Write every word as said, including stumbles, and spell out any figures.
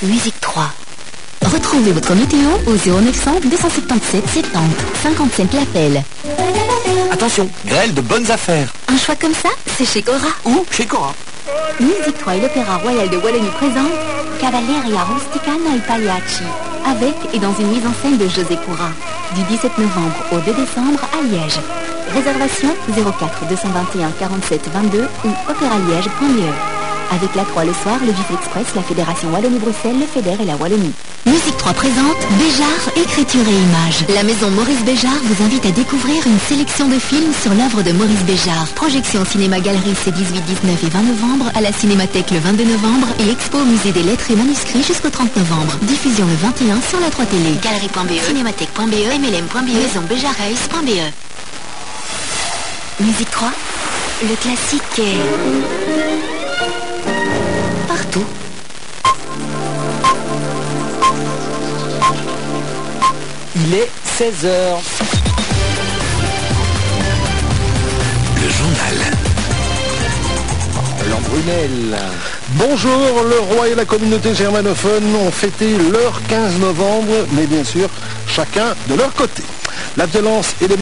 Musique trois. Retrouvez votre météo au zéro neuf cents deux cent soixante-dix-sept soixante-dix cinquante-cinq l'appel. Attention, grêle de bonnes affaires. Un choix comme ça, c'est chez Cora. Ou chez Cora. Musique trois et l'Opéra Royal de Wallonie présentent Cavalleria Rusticana et Pagliacci, avec et dans une mise en scène de José Cora, du dix-sept novembre au deux décembre à Liège. Réservation zéro quatre deux cent vingt et un quarante-sept vingt-deux ou opéraliège point b e. Avec la Croix le soir, le Vif Express, la Fédération Wallonie-Bruxelles, le Fédère et la Wallonie. Musique trois présente Béjart, écriture et images. La maison Maurice Béjart vous invite à découvrir une sélection de films sur l'œuvre de Maurice Béjart. Projection cinéma-galerie ces dix-huit, dix-neuf et vingt novembre, à la Cinémathèque le vingt-deux novembre et expo au musée des lettres et manuscrits jusqu'au trente novembre. Diffusion le vingt et un sur la trois télé. Galerie point b e, cinémathèque point b e, m l m point b e, maison béjart reis point b e. Musique trois, le classique est partout. Il est seize heures. Le journal. Lambrunel. Bonjour, le roi et la communauté germanophone ont fêté leur quinze novembre, mais bien sûr, chacun de leur côté. La violence et les